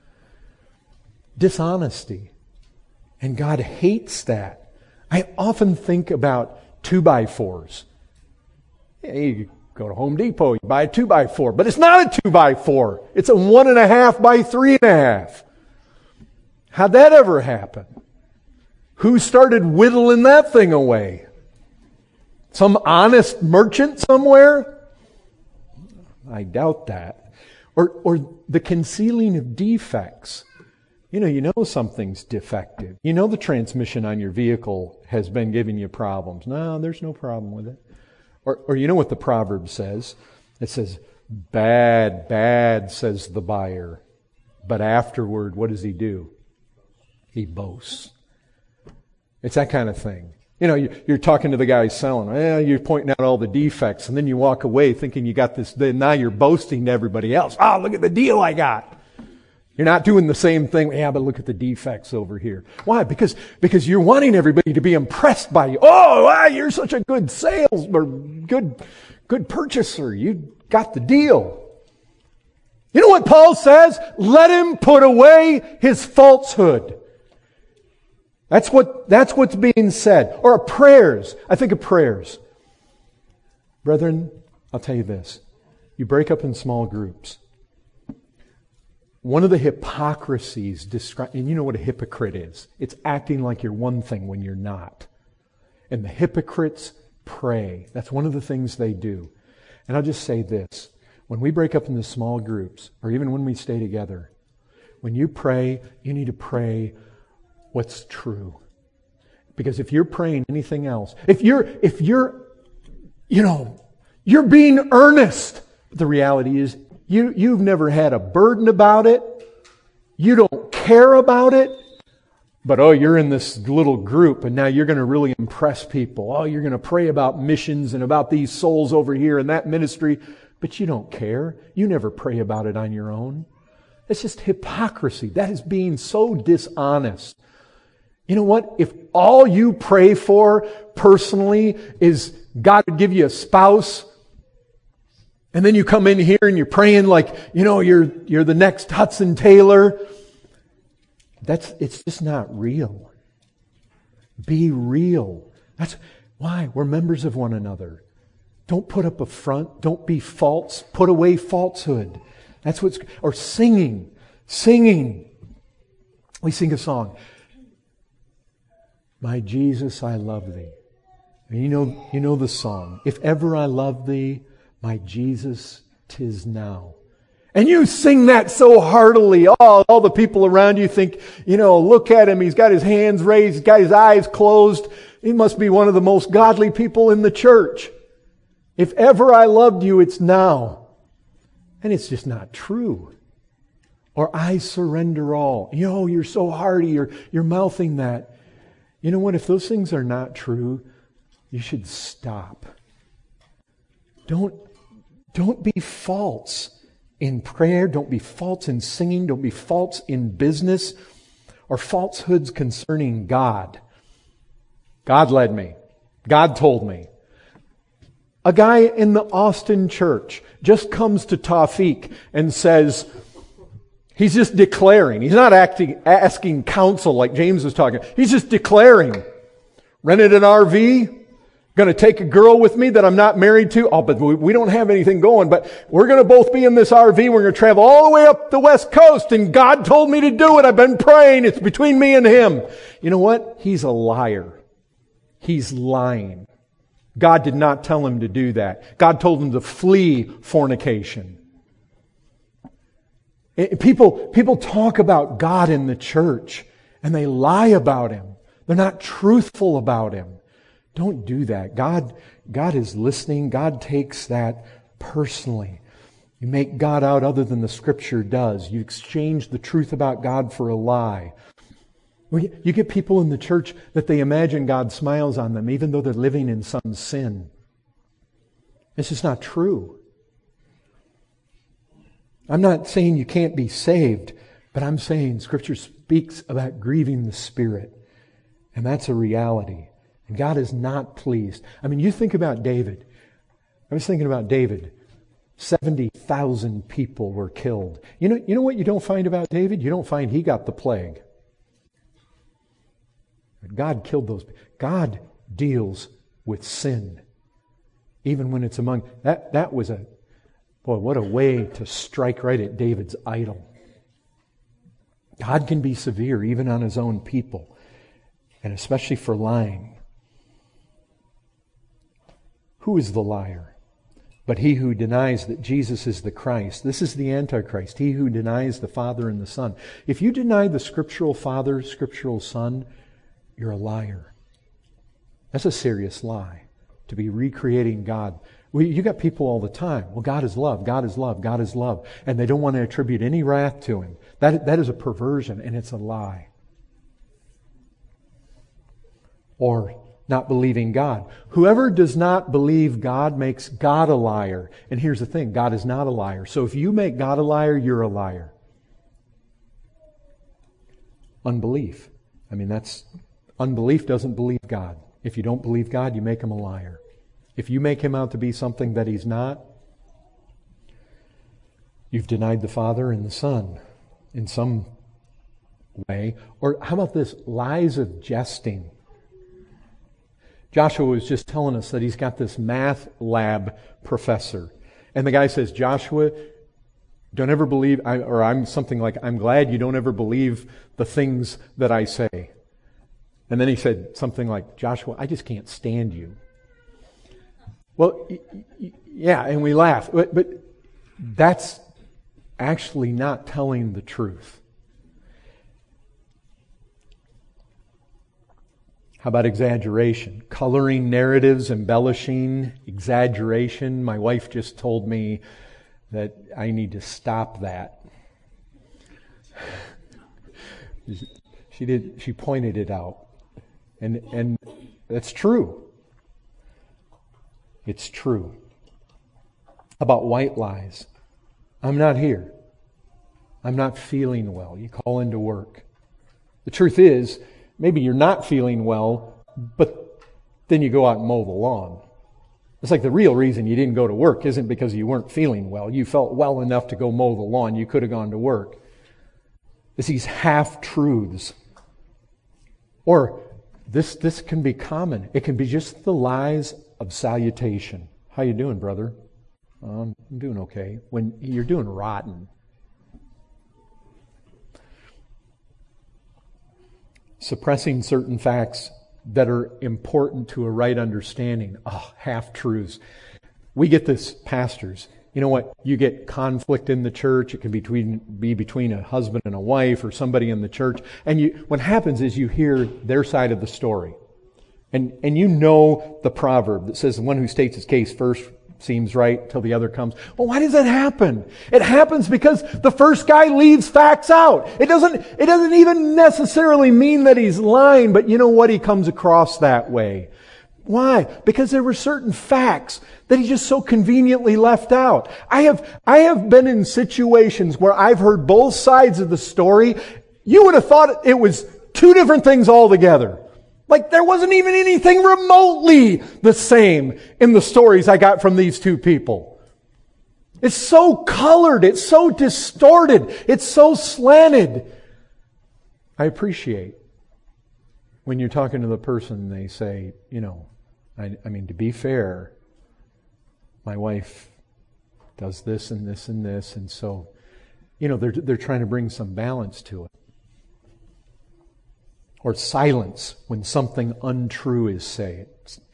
Dishonesty. And God hates that. I often think about 2x4s. You go to Home Depot, you buy a 2x4, but it's not a 2x4. It's a 1.5 by 3.5. How'd that ever happen? Who started whittling that thing away? Some honest merchant somewhere? I doubt that. Or the concealing of defects. You know something's defective. You know the transmission on your vehicle has been giving you problems. No, there's no problem with it. Or you know what the proverb says? It says, bad, says the buyer. But afterward, what does he do? He boasts. It's that kind of thing. You're talking to the guy selling. You're pointing out all the defects, and then you walk away thinking you got this. Now you're boasting to everybody else. Oh, look at the deal I got. You're not doing the same thing. Yeah, but look at the defects over here. Why? Because you're wanting everybody to be impressed by you. Oh, wow, you're such a good sales or good purchaser. You got the deal. You know what Paul says? Let him put away his falsehood. That's what's being said. Or prayers. I think of prayers. Brethren, I'll tell you this. You break up in small groups. One of the hypocrisies and you know what a hypocrite is. It's acting like you're one thing when you're not. And the hypocrites pray. That's one of the things they do. And I'll just say this. When we break up into small groups, or even when we stay together, when you pray, you need to pray what's true. Because if you're praying anything else, if you're being earnest, the reality is you've never had a burden about it. You don't care about it. But you're in this little group and now you're going to really impress people. You're going to pray about missions and about these souls over here and that ministry. But you don't care. You never pray about it on your own. It's just hypocrisy. That is being so dishonest. You know what? If all you pray for personally is God would give you a spouse, and then you come in here and you're praying like, you're the next Hudson Taylor. It's just not real. Be real. That's why we're members of one another. Don't put up a front. Don't be false. Put away falsehood. That's what's, or singing. Singing. We sing a song. My Jesus, I love thee. And you know the song. If ever I love thee, my Jesus, 'tis now. And you sing that so heartily. All the people around you think, look at him. He's got his hands raised. He's got his eyes closed. He must be one of the most godly people in the church. If ever I loved you, it's now. And it's just not true. Or I surrender all. You're so hearty. You're mouthing that. You know what? If those things are not true, you should stop. Don't be false in prayer. Don't be false in singing. Don't be false in business or falsehoods concerning God. God led me. God told me. A guy in the Austin church just comes to Tawfiq and says, he's just declaring. He's not asking counsel like James was talking. He's just declaring. Rented an RV. Going to take a girl with me that I'm not married to. Oh, but we don't have anything going. But we're going to both be in this RV. We're going to travel all the way up the West Coast. And God told me to do it. I've been praying. It's between me and Him. You know what? He's a liar. He's lying. God did not tell him to do that. God told him to flee fornication. People talk about God in the church and they lie about Him. They're not truthful about Him. Don't do that. God is listening. God takes that personally. You make God out other than the Scripture does. You exchange the truth about God for a lie. You get people in the church that they imagine God smiles on them even though they're living in some sin. It's just not true. I'm not saying you can't be saved, but I'm saying Scripture speaks about grieving the Spirit. And that's a reality. And God is not pleased. I mean, you think about David. I was thinking about David. 70,000 people were killed. You know what you don't find about David? You don't find he got the plague. God killed those people. God deals with sin. Even when it's among... That was what a way to strike right at David's idol. God can be severe even on His own people. And especially for lying. Who is the liar? But he who denies that Jesus is the Christ. This is the Antichrist. He who denies the Father and the Son. If you deny the scriptural Father, scriptural Son, you're a liar. That's a serious lie. To be recreating God. You got people all the time. Well, God is love. God is love. God is love. And they don't want to attribute any wrath to Him. That is a perversion and it's a lie. Or not believing God. Whoever does not believe God makes God a liar. And here's the thing, God is not a liar. So if you make God a liar, you're a liar. Unbelief. Unbelief doesn't believe God. If you don't believe God, you make Him a liar. If you make Him out to be something that He's not, you've denied the Father and the Son in some way. Or how about this? Lies of jesting. Joshua was just telling us that he's got this math lab professor. And the guy says, Joshua, don't ever believe, I'm something like, I'm glad you don't ever believe the things that I say. And then he said something like, Joshua, I just can't stand you. Well, yeah, and we laugh. But that's actually not telling the truth. How about exaggeration? Coloring narratives, embellishing, exaggeration. My wife just told me that I need to stop that. She pointed it out. And that's true. It's true. How about white lies? I'm not here. I'm not feeling well. You call into work. The truth is, maybe you're not feeling well, but then you go out and mow the lawn. It's like the real reason you didn't go to work isn't because you weren't feeling well. You felt well enough to go mow the lawn. You could have gone to work. It's these half-truths. Or This can be common. It can be just the lies of salutation. How you doing, brother? I'm doing okay. When you're doing rotten. Suppressing certain facts that are important to a right understanding. Half-truths. We get this, pastors. You know what? You get conflict in the church. It can be between a husband and a wife or somebody in the church. And what happens is you hear their side of the story. And you know the proverb that says the one who states his case first seems right till the other comes. Well, why does that happen? It happens because the first guy leaves facts out. It doesn't even necessarily mean that he's lying, but you know what? He comes across that way. Why? Because there were certain facts that he just so conveniently left out. I have been in situations where I've heard both sides of the story. You would have thought it was two different things altogether. Like there wasn't even anything remotely the same in the stories I got from these two people. It's so colored. It's so distorted. It's so slanted. I appreciate when you're talking to the person, they say, I mean, to be fair, my wife does this and this and this. And so, they're trying to bring some balance to it. Or silence when something untrue is said.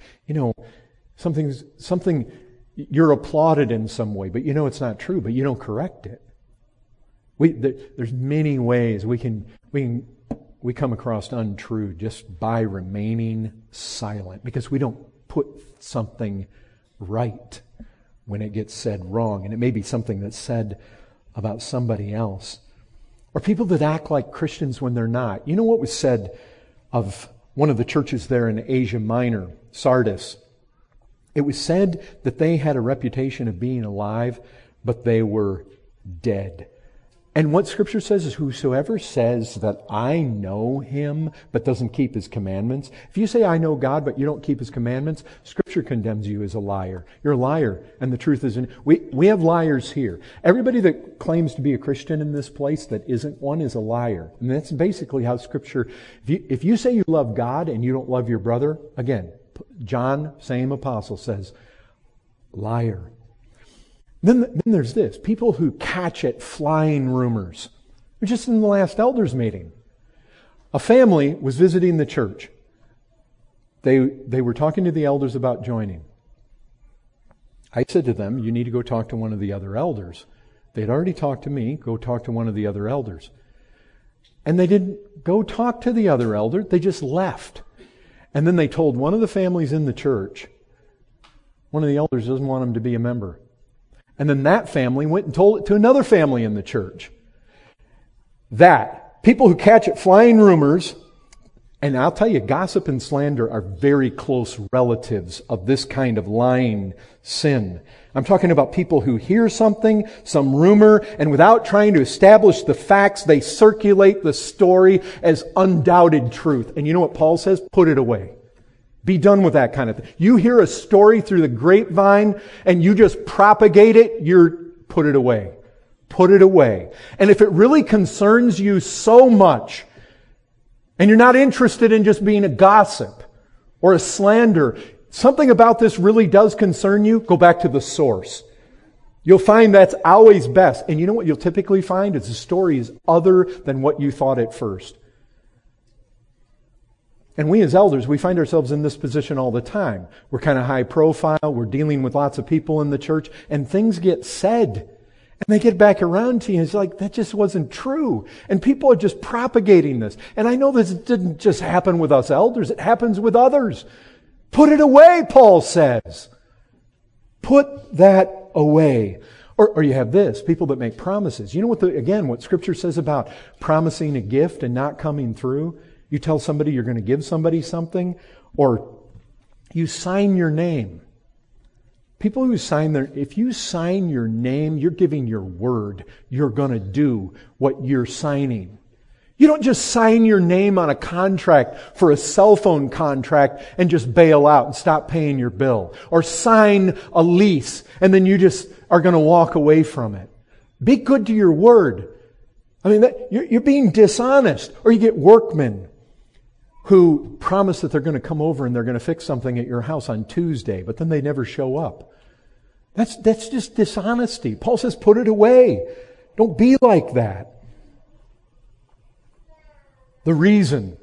Something you're applauded in some way, but it's not true, but you don't correct it. There's many ways we come across untrue just by remaining silent because we don't put something right when it gets said wrong, and it may be something that's said about somebody else. Or people that act like Christians when they're not. You know what was said of one of the churches there in Asia Minor, Sardis? It was said that they had a reputation of being alive, but they were dead. And what Scripture says is, whosoever says that I know Him, but doesn't keep His commandments. If you say I know God, but you don't keep His commandments, Scripture condemns you as a liar. You're a liar, and the truth isn't. We have liars here. Everybody that claims to be a Christian in this place that isn't one is a liar. And that's basically how Scripture, if you say you love God and you don't love your brother, again, John, same apostle, says, liar. Then there's this. People who catch at flying rumors. Just in the last elders meeting, a family was visiting the church. They were talking to the elders about joining. I said to them, you need to go talk to one of the other elders. They'd already talked to me. Go talk to one of the other elders. And they didn't go talk to the other elder. They just left. And then they told one of the families in the church, one of the elders doesn't want them to be a member. And then that family went and told it to another family in the church. That people who catch at flying rumors, and I'll tell you, gossip and slander are very close relatives of this kind of lying sin. I'm talking about people who hear something, some rumor, and without trying to establish the facts, they circulate the story as undoubted truth. And you know what Paul says? Put it away. Be done with that kind of thing. You hear a story through the grapevine and you just propagate it, put it away. Put it away. And if it really concerns you so much, and you're not interested in just being a gossip or a slander, something about this really does concern you, go back to the source. You'll find that's always best. And you know what you'll typically find is the story is other than what you thought at first. And we as elders, we find ourselves in this position all the time. We're kind of high profile. We're dealing with lots of people in the church. And things get said. And they get back around to you. And it's like, that just wasn't true. And people are just propagating this. And I know this didn't just happen with us elders. It happens with others. Put it away, Paul says. Put that away. Or you have this, people that make promises. You know what Scripture says about promising a gift and not coming through? You tell somebody you're going to give somebody something, or you sign your name. People who if you sign your name, you're giving your word. You're going to do what you're signing. You don't just sign your name on a contract for a cell phone contract and just bail out and stop paying your bill. Or sign a lease and then you just are going to walk away from it. Be good to your word. I mean, you're being dishonest. Or you get workmen who promise that they're going to come over and they're going to fix something at your house on Tuesday, but then they never show up. That's just dishonesty. Paul says, put it away. Don't be like that. The reason.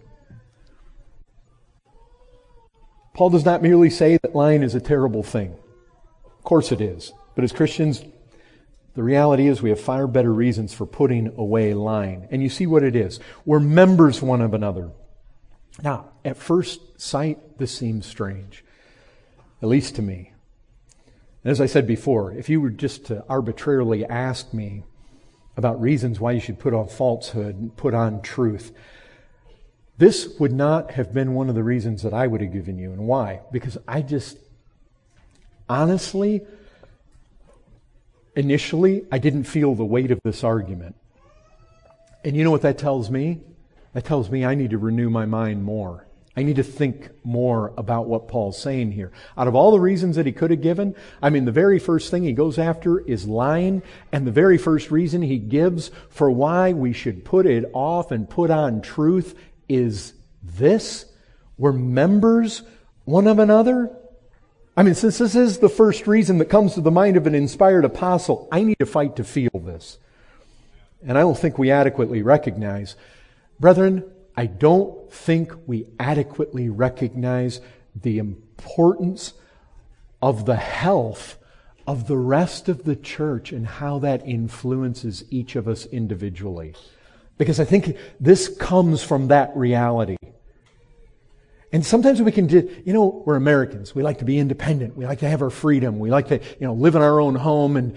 Paul does not merely say that lying is a terrible thing. Of course it is. But as Christians, the reality is we have far better reasons for putting away lying. And you see what it is. We're members one of another. Now, at first sight, this seems strange. At least to me. And as I said before, if you were just to arbitrarily ask me about reasons why you should put off falsehood and put on truth, this would not have been one of the reasons that I would have given you. And why? Because I just, honestly, initially, I didn't feel the weight of this argument. And you know what that tells me? That tells me I need to renew my mind more. I need to think more about what Paul's saying here. Out of all the reasons that he could have given, the very first thing he goes after is lying, and the very first reason he gives for why we should put it off and put on truth is this: we're members one of another. Since this is the first reason that comes to the mind of an inspired apostle, I need to fight to feel this. And I don't think we adequately recognize. Brethren, I don't think we adequately recognize the importance of the health of the rest of the church and how that influences each of us individually. Because I think this comes from that reality. And sometimes we can we're Americans. We like to be independent. We like to have our freedom. We like to, live in our own home. And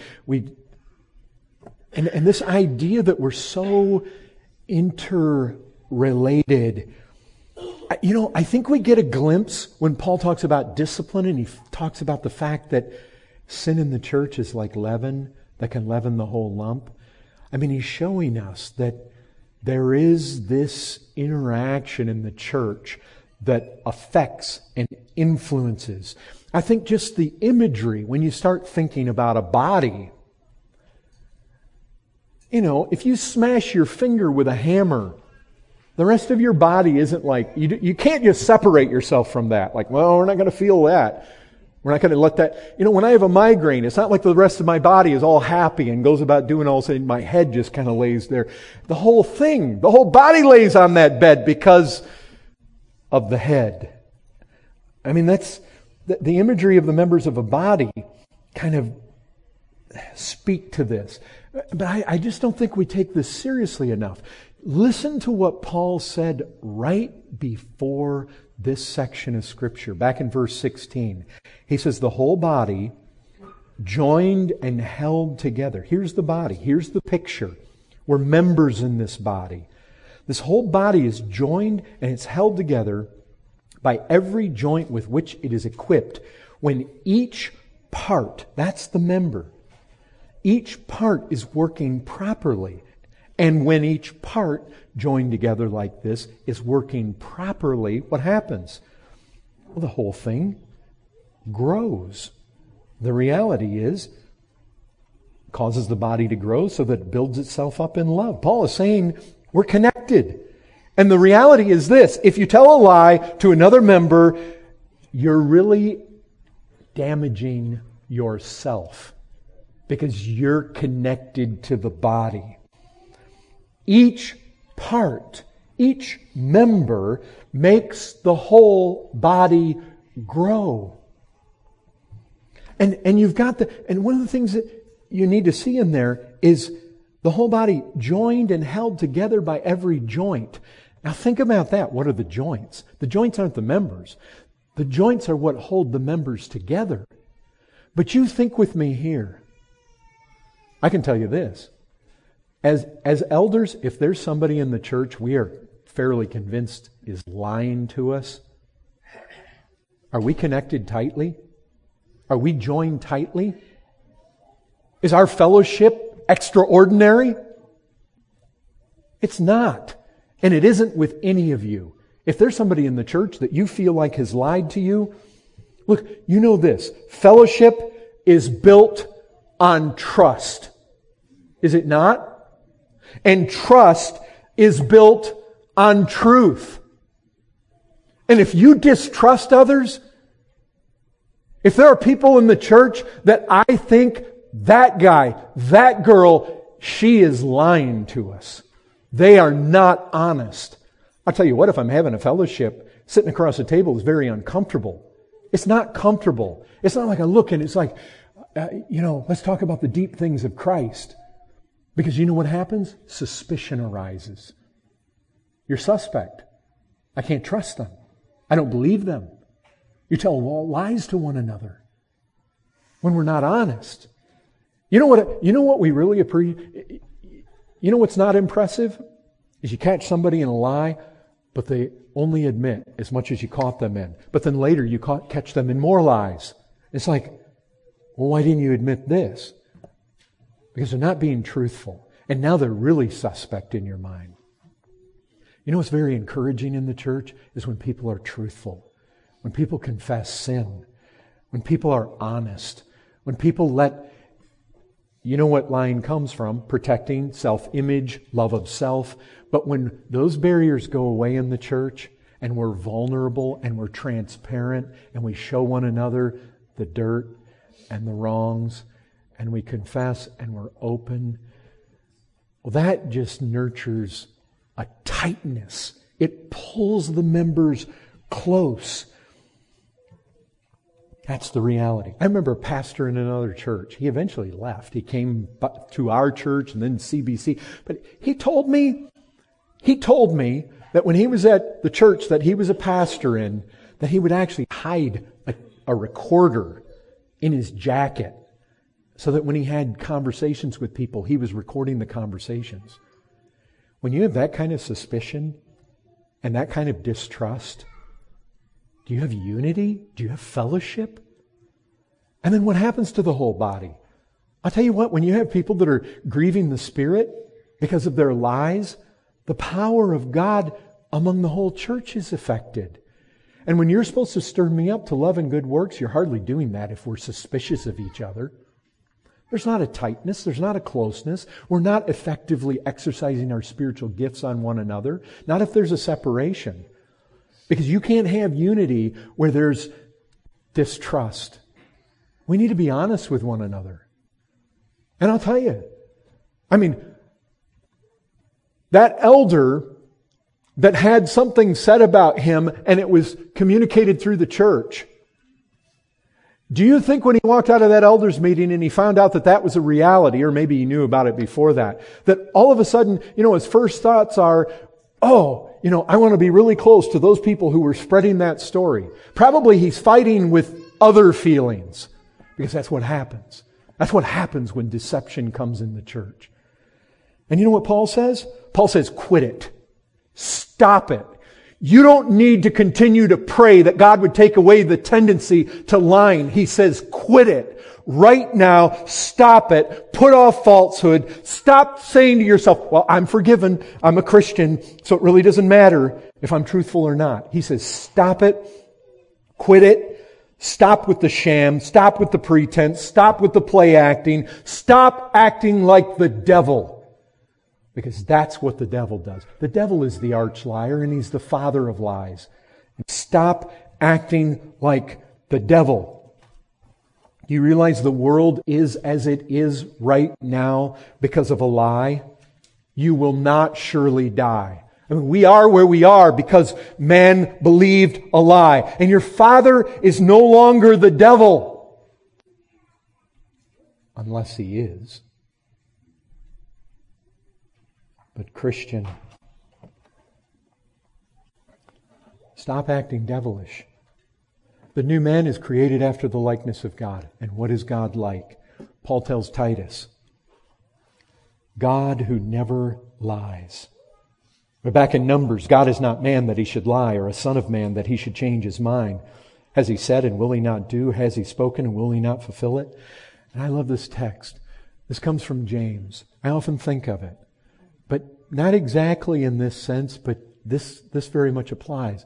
this idea that we're so interrelated. I think we get a glimpse when Paul talks about discipline, and he talks about the fact that sin in the church is like leaven that can leaven the whole lump. He's showing us that there is this interaction in the church that affects and influences. I think just the imagery, when you start thinking about a body, if you smash your finger with a hammer, the rest of your body isn't like, you can't just separate yourself from that. Like, well, we're not going to feel that. We're not going to let that, when I have a migraine, it's not like the rest of my body is all happy and goes about doing all this, and my head just kind of lays there. The whole body lays on that bed because of the head. That's the imagery of the members of a body kind of speak to this. But I just don't think we take this seriously enough. Listen to what Paul said right before this section of Scripture, back in verse 16. He says, the whole body joined and held together. Here's the body. Here's the picture. We're members in this body. This whole body is joined and it's held together by every joint with which it is equipped. When each part, that's the member, each part is working properly. And when each part joined together like this is working properly, what happens? Well, the whole thing grows. The reality is, it causes the body to grow so that it builds itself up in love. Paul is saying we're connected. And the reality is this: if you tell a lie to another member, you're really damaging yourself, because you're connected to the body. Each part, each member makes the whole body grow. And you've got and one of the things that you need to see in there is the whole body joined and held together by every joint. Now think about that. What are the joints? The joints aren't the members. The joints are what hold the members together. But you think with me here. I can tell you this. As elders, if there's somebody in the church we are fairly convinced is lying to us, are we connected tightly? Are we joined tightly? Is our fellowship extraordinary? It's not. And it isn't with any of you. If there's somebody in the church that you feel like has lied to you, look, you know this. Fellowship is built on trust. Is it not? And trust is built on truth. And if you distrust others, if there are people in the church that I think that guy, that girl, she is lying to us. They are not honest. I'll tell you what, if I'm having a fellowship, sitting across the table is very uncomfortable. It's not comfortable. It's not like I look and it's like, let's talk about the deep things of Christ. Because you know what happens? Suspicion arises. You're suspect. I can't trust them. I don't believe them. You tell lies to one another when we're not honest. You know what we really appreciate? You know what's not impressive? Is you catch somebody in a lie, but they only admit as much as you caught them in. But then later you catch them in more lies. It's like, well, why didn't you admit this? Because they're not being truthful. And now they're really suspect in your mind. You know what's very encouraging in the church is when people are truthful. When people confess sin. When people are honest. When people let... You know what lying comes from? Protecting, self-image, love of self. But when those barriers go away in the church and we're vulnerable and we're transparent and we show one another the dirt and the wrongs and we confess and we're open, well, that just nurtures a tightness. It pulls the members close. That's the reality. I remember a pastor in another church. He eventually left. He came to our church and then CBC. But he told me that when he was at the church that he was a pastor in, that he would actually hide a recorder in his jacket so that when he had conversations with people, he was recording the conversations. When you have that kind of suspicion and that kind of distrust, do you have unity? Do you have fellowship? And then what happens to the whole body? I'll tell you what, when you have people that are grieving the Spirit because of their lies, the power of God among the whole church is affected. And when you're supposed to stir me up to love and good works, you're hardly doing that if we're suspicious of each other. There's not a tightness. There's not a closeness. We're not effectively exercising our spiritual gifts on one another. Not if there's a separation. Because you can't have unity where there's distrust. We need to be honest with one another. And I'll tell you, that elder that had something said about him and it was communicated through the church. Do you think when he walked out of that elders meeting and he found out that that was a reality, or maybe he knew about it before that all of a sudden, his first thoughts are, I want to be really close to those people who were spreading that story. Probably he's fighting with other feelings because that's what happens. That's what happens when deception comes in the church. And you know what Paul says? Paul says, quit it. Stop it. You don't need to continue to pray that God would take away the tendency to lying. He says, quit it. Right now, stop it. Put off falsehood. Stop saying to yourself, well, I'm forgiven. I'm a Christian, so it really doesn't matter if I'm truthful or not. He says, stop it. Quit it. Stop with the sham. Stop with the pretense. Stop with the play acting. Stop acting like the devil. Because that's what the devil does. The devil is the arch liar and he's the father of lies. Stop acting like the devil. Do you realize the world is as it is right now because of a lie? You will not surely die. We are where we are because man believed a lie. And your father is no longer the devil. Unless he is. But Christian, stop acting devilish. The new man is created after the likeness of God. And what is God like? Paul tells Titus, God who never lies. We're back in Numbers. God is not man that he should lie, or a son of man that he should change his mind. Has he said and will he not do? Has he spoken and will he not fulfill it? And I love this text. This comes from James. I often think of it. But not exactly in this sense, but this very much applies.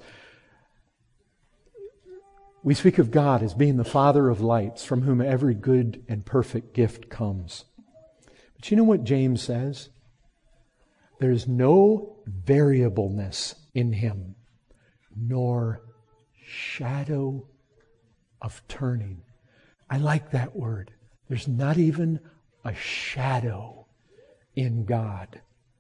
We speak of God as being the Father of lights, from whom every good and perfect gift comes. But you know what James says? There's no variableness in Him, nor shadow of turning. I like that word. There's not even a shadow in God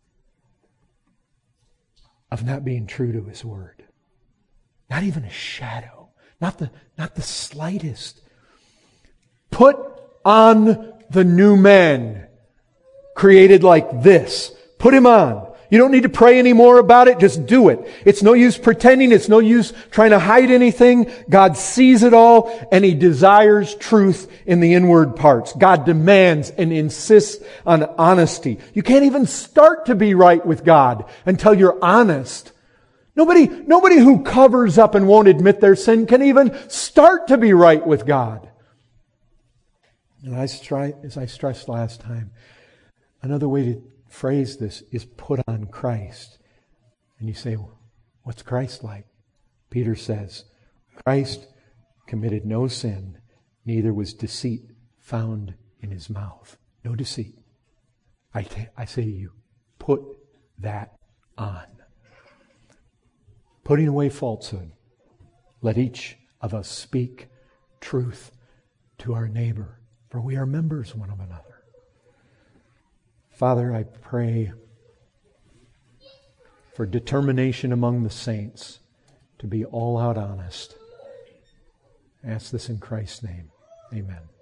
of not being true to His Word. Not even a shadow. Not the slightest. Put on the new man, created like this. Put him on. You don't need to pray anymore about it. Just do it. It's no use pretending. It's no use trying to hide anything. God sees it all, and He desires truth in the inward parts. God demands and insists on honesty. You can't even start to be right with God until you're honest. Nobody who covers up and won't admit their sin can even start to be right with God. And as I stressed last time, another way to phrase this is put on Christ. And you say, what's Christ like? Peter says, Christ committed no sin, neither was deceit found in His mouth. No deceit. I say to you, put that on. Putting away falsehood. Let each of us speak truth to our neighbor, for we are members one of another. Father, I pray for determination among the saints to be all out honest. I ask this in Christ's name. Amen.